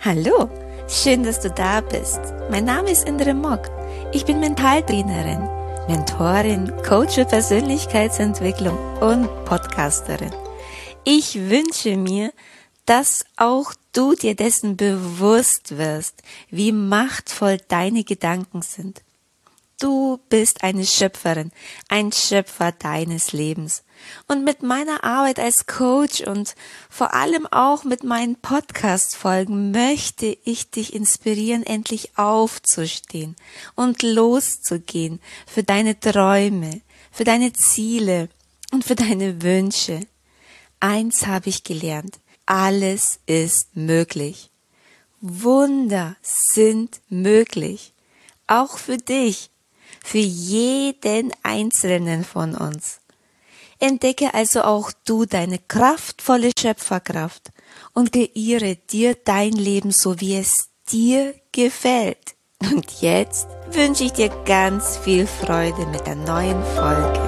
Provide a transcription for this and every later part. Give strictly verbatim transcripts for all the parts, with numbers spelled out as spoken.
Hallo, schön, dass du da bist. Mein Name ist Indre Mock. Ich bin Mentaltrainerin, Mentorin, Coach für Persönlichkeitsentwicklung und Podcasterin. Ich wünsche mir, dass auch du dir dessen bewusst wirst, wie machtvoll deine Gedanken sind. Du bist eine Schöpferin, ein Schöpfer deines Lebens. Und mit meiner Arbeit als Coach und vor allem auch mit meinen Podcast-Folgen möchte ich dich inspirieren, endlich aufzustehen und loszugehen für deine Träume, für deine Ziele und für deine Wünsche. Eins habe ich gelernt: Alles ist möglich. Wunder sind möglich. Auch für dich. Für jeden Einzelnen von uns. Entdecke also auch du deine kraftvolle Schöpferkraft und kreiere dir dein Leben so, wie es dir gefällt. Und jetzt wünsche ich dir ganz viel Freude mit der neuen Folge.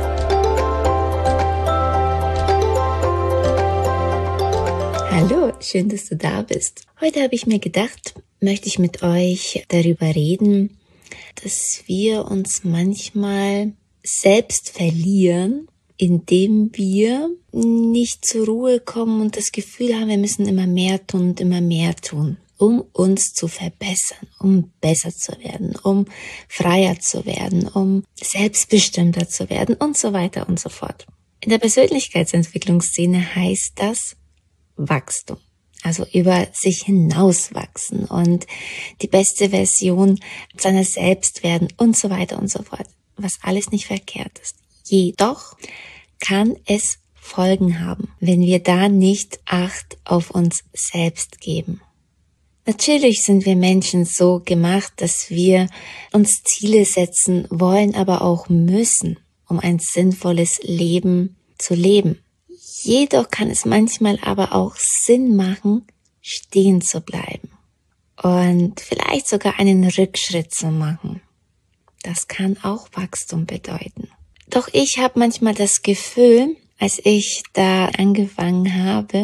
Hallo, schön, dass du da bist. Heute habe ich mir gedacht, möchte ich mit euch darüber reden, dass wir uns manchmal selbst verlieren, indem wir nicht zur Ruhe kommen und das Gefühl haben, wir müssen immer mehr tun und immer mehr tun, um uns zu verbessern, um besser zu werden, um freier zu werden, um selbstbestimmter zu werden und so weiter und so fort. In der Persönlichkeitsentwicklungsszene heißt das Wachstum. Also über sich hinauswachsen und die beste Version seiner selbst werden und so weiter und so fort, was alles nicht verkehrt ist. Jedoch kann es Folgen haben, wenn wir da nicht Acht auf uns selbst geben. Natürlich sind wir Menschen so gemacht, dass wir uns Ziele setzen wollen, aber auch müssen, um ein sinnvolles Leben zu leben. Jedoch kann es manchmal aber auch Sinn machen, stehen zu bleiben und vielleicht sogar einen Rückschritt zu machen. Das kann auch Wachstum bedeuten. Doch ich habe manchmal das Gefühl, als ich da angefangen habe,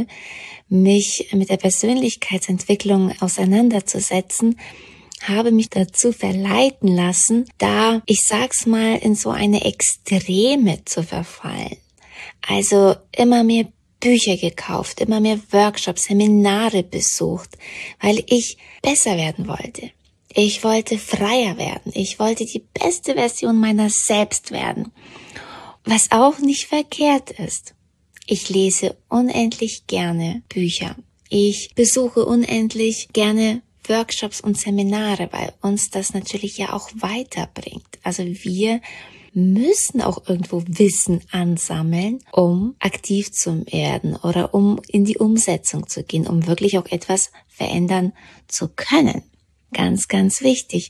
mich mit der Persönlichkeitsentwicklung auseinanderzusetzen, habe mich dazu verleiten lassen, da, ich sag's mal, in so eine Extreme zu verfallen. Also immer mehr Bücher gekauft, immer mehr Workshops, Seminare besucht, weil ich besser werden wollte. Ich wollte freier werden. Ich wollte die beste Version meiner selbst werden. Was auch nicht verkehrt ist. Ich lese unendlich gerne Bücher. Ich besuche unendlich gerne Workshops und Seminare, weil uns das natürlich ja auch weiterbringt. Also wir müssen auch irgendwo Wissen ansammeln, um aktiv zu werden oder um in die Umsetzung zu gehen, um wirklich auch etwas verändern zu können. Ganz, ganz wichtig.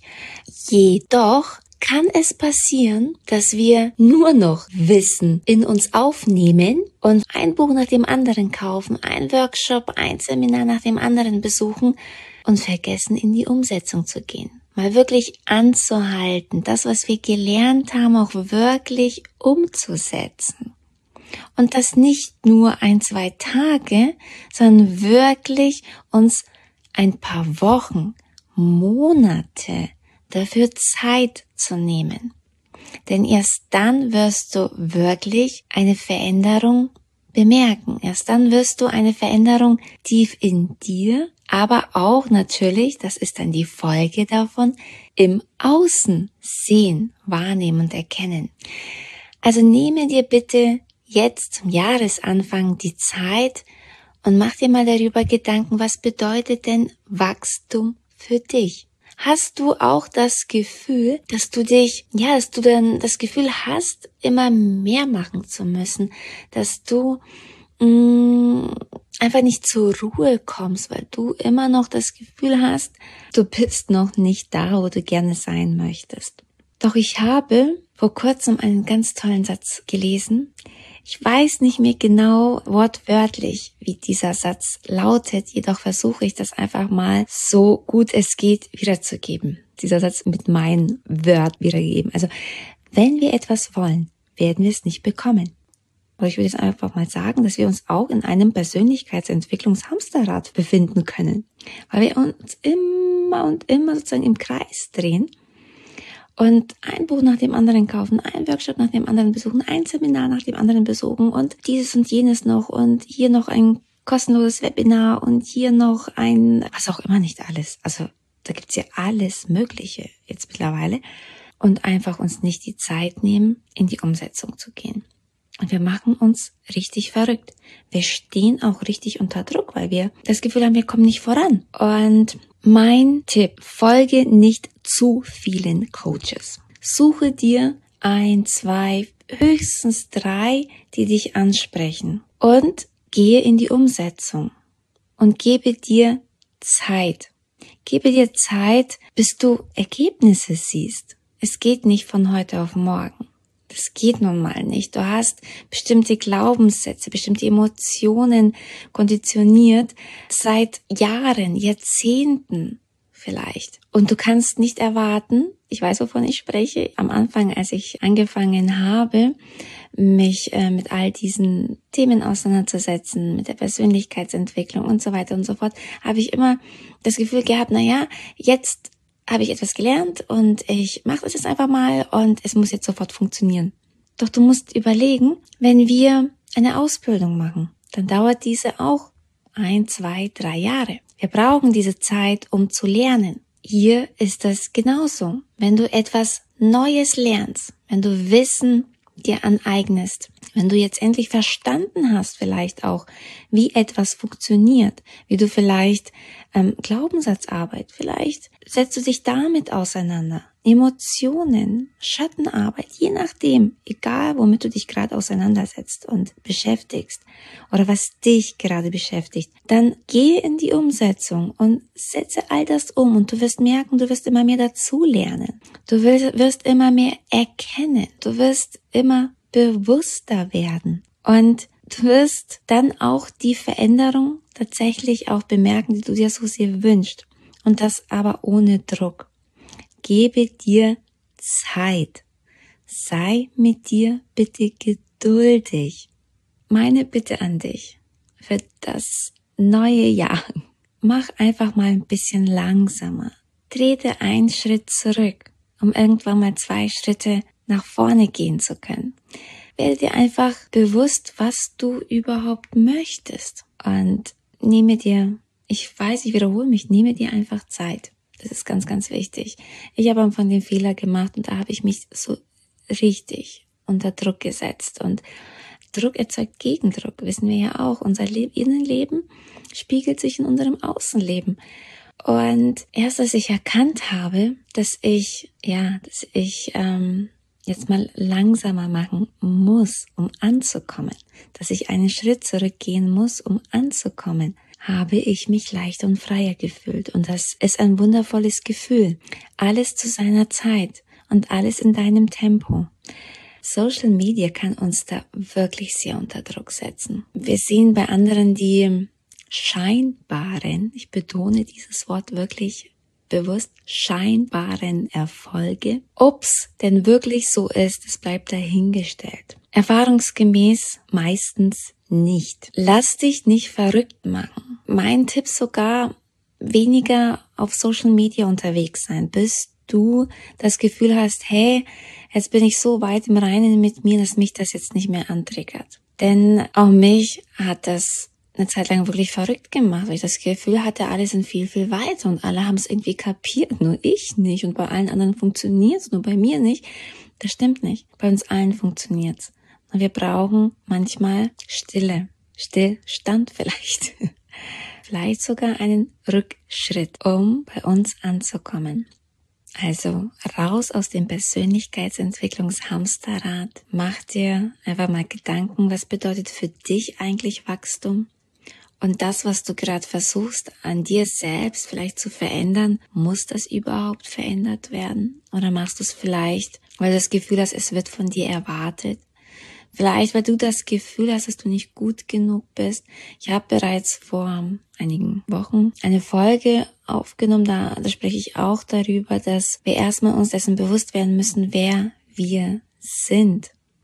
Jedoch kann es passieren, dass wir nur noch Wissen in uns aufnehmen und ein Buch nach dem anderen kaufen, ein Workshop, ein Seminar nach dem anderen besuchen und vergessen, in die Umsetzung zu gehen. Mal wirklich anzuhalten, das, was wir gelernt haben, auch wirklich umzusetzen. Und das nicht nur ein, zwei Tage, sondern wirklich uns ein paar Wochen, Monate dafür Zeit zu nehmen. Denn erst dann wirst du wirklich eine Veränderung bemerken. Erst dann wirst du eine Veränderung tief in dir, aber auch natürlich, das ist dann die Folge davon, im Außen sehen, wahrnehmen und erkennen. Also nehme dir bitte jetzt zum Jahresanfang die Zeit und mach dir mal darüber Gedanken, was bedeutet denn Wachstum für dich? Hast du auch das Gefühl, dass du dich, ja, dass du dann das Gefühl hast, immer mehr machen zu müssen, dass du mh, einfach nicht zur Ruhe kommst, weil du immer noch das Gefühl hast, du bist noch nicht da, wo du gerne sein möchtest. Doch ich habe vor kurzem einen ganz tollen Satz gelesen. Ich weiß nicht mehr genau wortwörtlich, wie dieser Satz lautet, jedoch versuche ich das einfach mal so gut es geht wiederzugeben. Dieser Satz mit meinen Wörtern wiedergegeben. Also, wenn wir etwas wollen, werden wir es nicht bekommen. oder ich würde jetzt einfach mal sagen, dass wir uns auch in einem Persönlichkeitsentwicklungshamsterrad befinden können, weil wir uns immer und immer sozusagen im Kreis drehen und ein Buch nach dem anderen kaufen, ein Workshop nach dem anderen besuchen, ein Seminar nach dem anderen besuchen und dieses und jenes noch und hier noch ein kostenloses Webinar und hier noch ein, was auch immer, nicht alles. Also da gibt's ja alles Mögliche jetzt mittlerweile. Und einfach uns nicht die Zeit nehmen, in die Umsetzung zu gehen. Und wir machen uns richtig verrückt. Wir stehen auch richtig unter Druck, weil wir das Gefühl haben, wir kommen nicht voran. Und mein Tipp, folge nicht zu vielen Coaches. Suche dir ein, zwei, höchstens drei, die dich ansprechen. Und gehe in die Umsetzung. Und gebe dir Zeit. Gebe dir Zeit, bis du Ergebnisse siehst. Es geht nicht von heute auf morgen. Das geht nun mal nicht. Du hast bestimmte Glaubenssätze, bestimmte Emotionen konditioniert seit Jahren, Jahrzehnten vielleicht. Und du kannst nicht erwarten, ich weiß, wovon ich spreche, am Anfang, als ich angefangen habe, mich äh, mit all diesen Themen auseinanderzusetzen, mit der Persönlichkeitsentwicklung und so weiter und so fort, habe ich immer das Gefühl gehabt, na ja, jetzt habe ich etwas gelernt und ich mache das jetzt einfach mal und es muss jetzt sofort funktionieren. Doch du musst überlegen, wenn wir eine Ausbildung machen, dann dauert diese auch ein, zwei, drei Jahre. Wir brauchen diese Zeit, um zu lernen. Hier ist das genauso. Wenn du etwas Neues lernst, wenn du Wissen dir aneignest, wenn du jetzt endlich verstanden hast vielleicht auch, wie etwas funktioniert, wie du vielleicht ähm, Glaubenssatzarbeit, vielleicht setzt du dich damit auseinander, Emotionen, Schattenarbeit, je nachdem, egal womit du dich gerade auseinandersetzt und beschäftigst oder was dich gerade beschäftigt, dann gehe in die Umsetzung und setze all das um und du wirst merken, du wirst immer mehr dazulernen, du wirst, wirst immer mehr erkennen, du wirst immer bewusster werden und du wirst dann auch die Veränderung tatsächlich auch bemerken, die du dir so sehr wünschst und das aber ohne Druck. Gebe dir Zeit. Sei mit dir bitte geduldig. Meine Bitte an dich für das neue Jahr. Mach einfach mal ein bisschen langsamer. Trete einen Schritt zurück, um irgendwann mal zwei Schritte nach vorne gehen zu können. Werde dir einfach bewusst, was du überhaupt möchtest. Und nehme dir, ich weiß, ich wiederhole mich, nehme dir einfach Zeit. Das ist ganz, ganz wichtig. Ich habe am Anfang den Fehler gemacht und da habe ich mich so richtig unter Druck gesetzt. Und Druck erzeugt Gegendruck, wissen wir ja auch. Unser Innenleben spiegelt sich in unserem Außenleben. Und erst als ich erkannt habe, dass ich, ja, dass ich ähm, jetzt mal langsamer machen muss, um anzukommen, dass ich einen Schritt zurückgehen muss, um anzukommen, habe ich mich leichter und freier gefühlt. Und das ist ein wundervolles Gefühl. Alles zu seiner Zeit und alles in deinem Tempo. Social Media kann uns da wirklich sehr unter Druck setzen. Wir sehen bei anderen die scheinbaren, ich betone dieses Wort wirklich bewusst, scheinbaren Erfolge. Ob's denn wirklich so ist, es bleibt dahingestellt. Erfahrungsgemäß meistens nicht. Lass dich nicht verrückt machen. Mein Tipp sogar, weniger auf Social Media unterwegs sein, bis du das Gefühl hast, hey, jetzt bin ich so weit im Reinen mit mir, dass mich das jetzt nicht mehr antriggert. Denn auch mich hat das eine Zeit lang wirklich verrückt gemacht, weil ich das Gefühl hatte, alle sind viel, viel weiter und alle haben es irgendwie kapiert, nur ich nicht und bei allen anderen funktioniert es, nur bei mir nicht. Das stimmt nicht. Bei uns allen funktioniert es. Und wir brauchen manchmal Stille, Stillstand vielleicht, vielleicht sogar einen Rückschritt, um bei uns anzukommen. Also raus aus dem Persönlichkeitsentwicklungshamsterrad, mach dir einfach mal Gedanken, was bedeutet für dich eigentlich Wachstum? Und das, was du gerade versuchst, an dir selbst vielleicht zu verändern, muss das überhaupt verändert werden? Oder machst du es vielleicht, weil du das Gefühl hast, es wird von dir erwartet? Vielleicht, weil du das Gefühl hast, dass du nicht gut genug bist. Ich habe bereits vor einigen Wochen eine Folge aufgenommen, da, da spreche ich auch darüber, dass wir erstmal uns dessen bewusst werden müssen, wer wir sind.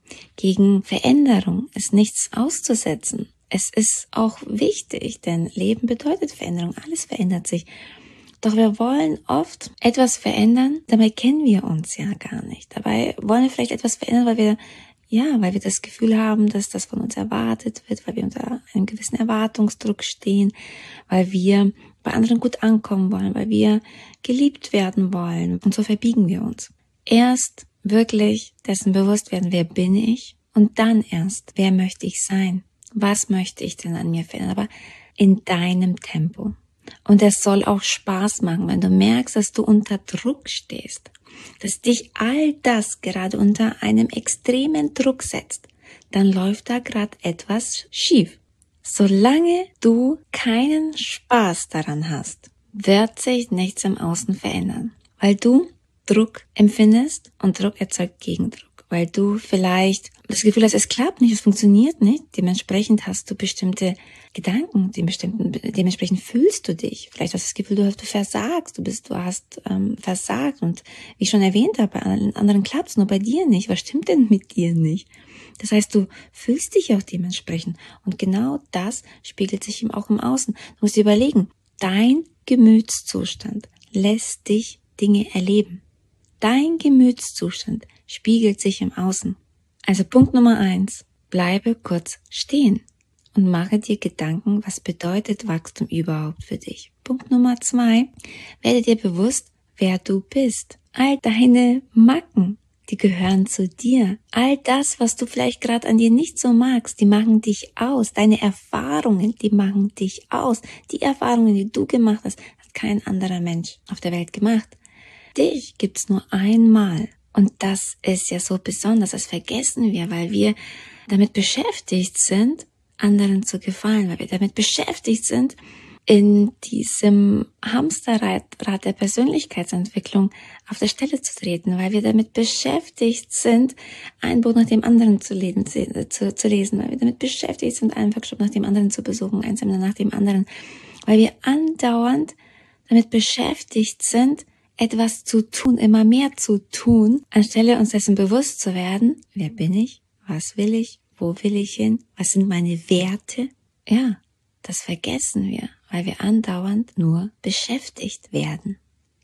Gegen Veränderung ist nichts auszusetzen. Es ist auch wichtig, denn Leben bedeutet Veränderung. Alles verändert sich. Doch wir wollen oft etwas verändern, dabei kennen wir uns ja gar nicht. Dabei wollen wir vielleicht etwas verändern, weil wir, ja, weil wir das Gefühl haben, dass das von uns erwartet wird, weil wir unter einem gewissen Erwartungsdruck stehen, weil wir bei anderen gut ankommen wollen, weil wir geliebt werden wollen. Und so verbiegen wir uns. Erst wirklich dessen bewusst werden, wer bin ich? Und dann erst, wer möchte ich sein? Was möchte ich denn an mir verändern? Aber in deinem Tempo. Und es soll auch Spaß machen, wenn du merkst, dass du unter Druck stehst, dass dich all das gerade unter einem extremen Druck setzt, dann läuft da gerade etwas schief. Solange du keinen Spaß daran hast, wird sich nichts im Außen verändern, weil du Druck empfindest und Druck erzeugt Gegendruck. Weil du vielleicht das Gefühl hast, es klappt nicht, es funktioniert nicht. Dementsprechend hast du bestimmte Gedanken, dementsprechend fühlst du dich. Vielleicht hast du das Gefühl, du, du versagst, du bist, du hast ähm, versagt. Und wie ich schon erwähnt habe, bei anderen klappt es, nur bei dir nicht. Was stimmt denn mit dir nicht? Das heißt, du fühlst dich auch dementsprechend. Und genau das spiegelt sich eben auch im Außen. Du musst dir überlegen, dein Gemütszustand lässt dich Dinge erleben. Dein Gemütszustand spiegelt sich im Außen. Also Punkt Nummer eins, bleibe kurz stehen und mache dir Gedanken, was bedeutet Wachstum überhaupt für dich. Punkt Nummer zwei, werde dir bewusst, wer du bist. All deine Macken, die gehören zu dir. All das, was du vielleicht gerade an dir nicht so magst, die machen dich aus. Deine Erfahrungen, die machen dich aus. Die Erfahrungen, die du gemacht hast, hat kein anderer Mensch auf der Welt gemacht. Dich gibt's nur einmal. Und das ist ja so besonders, das vergessen wir, weil wir damit beschäftigt sind, anderen zu gefallen, weil wir damit beschäftigt sind, in diesem Hamsterrad der Persönlichkeitsentwicklung auf der Stelle zu treten, weil wir damit beschäftigt sind, ein Buch nach dem anderen zu lesen, zu, zu lesen, weil wir damit beschäftigt sind, einen Workshop nach dem anderen zu besuchen, ein Seminar nach dem anderen, weil wir andauernd damit beschäftigt sind, etwas zu tun, immer mehr zu tun, anstelle uns dessen bewusst zu werden, wer bin ich, was will ich, wo will ich hin, was sind meine Werte? Ja, das vergessen wir, weil wir andauernd nur beschäftigt werden.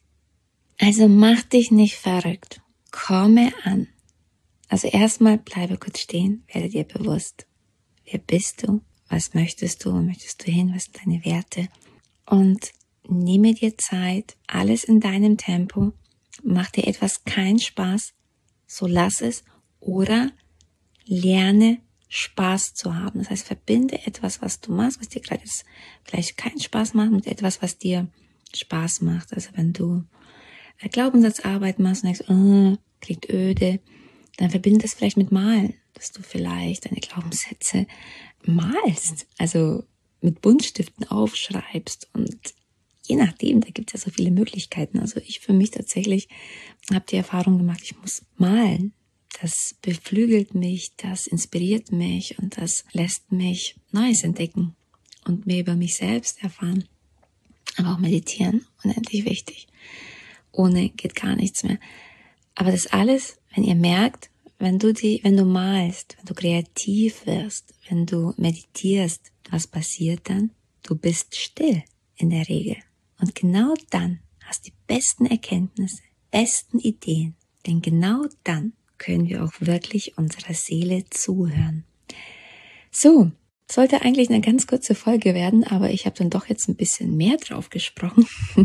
Also mach dich nicht verrückt, komme an. Also erstmal bleibe kurz stehen, werde dir bewusst, wer bist du, was möchtest du, wo möchtest du hin, was sind deine Werte und nehme dir Zeit, alles in deinem Tempo, mach dir etwas keinen Spaß, so lass es oder lerne Spaß zu haben. Das heißt, verbinde etwas, was du machst, was dir gerade jetzt vielleicht keinen Spaß macht, mit etwas, was dir Spaß macht. Also wenn du Glaubenssatzarbeit machst und denkst, oh, klingt öde, dann verbinde es vielleicht mit Malen, dass du vielleicht deine Glaubenssätze malst, also mit Buntstiften aufschreibst und je nachdem, da gibt es ja so viele Möglichkeiten. Also ich für mich tatsächlich habe die Erfahrung gemacht, ich muss malen. Das beflügelt mich, das inspiriert mich und das lässt mich Neues entdecken und mehr über mich selbst erfahren. Aber auch meditieren, unendlich wichtig. Ohne geht gar nichts mehr. Aber das alles, wenn ihr merkt, wenn du die, wenn du malst, wenn du kreativ wirst, wenn du meditierst, was passiert dann? Du bist still in der Regel. Und genau dann hast du die besten Erkenntnisse, besten Ideen. Denn genau dann können wir auch wirklich unserer Seele zuhören. So, sollte eigentlich eine ganz kurze Folge werden, aber ich habe dann doch jetzt ein bisschen mehr drauf gesprochen.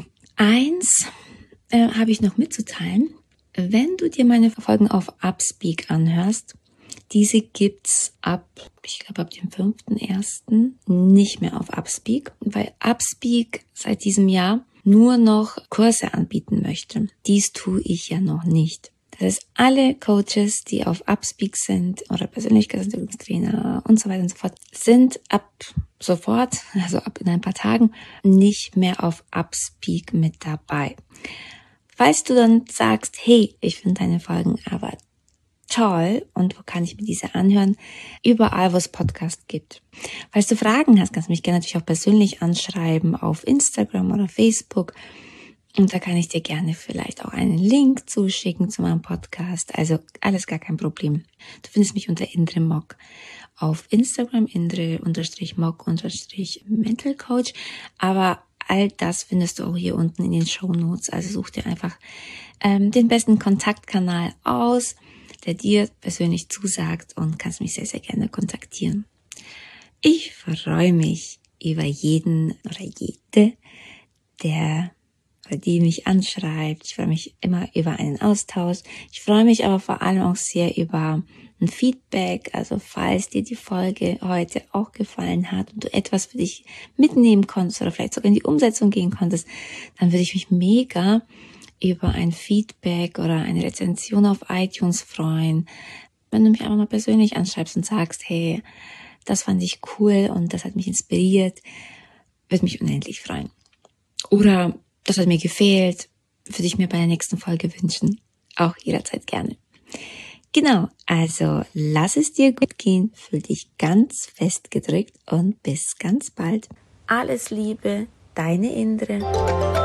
Eins äh, habe ich noch mitzuteilen. Wenn du dir meine Folgen auf Upspeak anhörst, diese gibt's ab, ich glaube ab dem fünften ersten nicht mehr auf Upspeak, weil Upspeak seit diesem Jahr nur noch Kurse anbieten möchte. Dies tue ich ja noch nicht. Das heißt, alle Coaches, die auf Upspeak sind oder Persönlichkeitsentwicklungstrainer und so weiter und so fort, sind ab sofort, also ab in ein paar Tagen, nicht mehr auf Upspeak mit dabei. Falls du dann sagst, hey, ich finde deine Folgen aber toll und wo kann ich mir diese anhören? Überall, wo es Podcast gibt. Falls du Fragen hast, kannst du mich gerne natürlich auch persönlich anschreiben auf Instagram oder Facebook Und da kann ich dir gerne vielleicht auch einen Link zuschicken zu meinem Podcast. Also alles gar kein Problem. Du findest mich unter Indre Mock auf Instagram, Indre-Mock-Mental Coach. Aber all das findest du auch hier unten in den Shownotes. Also such dir einfach ähm, den besten Kontaktkanal aus, der dir persönlich zusagt, und kannst mich sehr, sehr gerne kontaktieren. Ich freue mich über jeden oder jede, der oder die mich anschreibt. Ich freue mich immer über einen Austausch. Ich freue mich aber vor allem auch sehr über ein Feedback. Also falls dir die Folge heute auch gefallen hat und du etwas für dich mitnehmen konntest oder vielleicht sogar in die Umsetzung gehen konntest, dann würde ich mich mega über ein Feedback oder eine Rezension auf iTunes freuen. Wenn du mich einfach mal persönlich anschreibst und sagst, hey, das fand ich cool und das hat mich inspiriert, würde mich unendlich freuen. Oder das hat mir gefehlt, würde ich mir bei der nächsten Folge wünschen. Auch jederzeit gerne. Genau, also lass es dir gut gehen, fühl dich ganz fest gedrückt und bis ganz bald. Alles Liebe, deine Indre.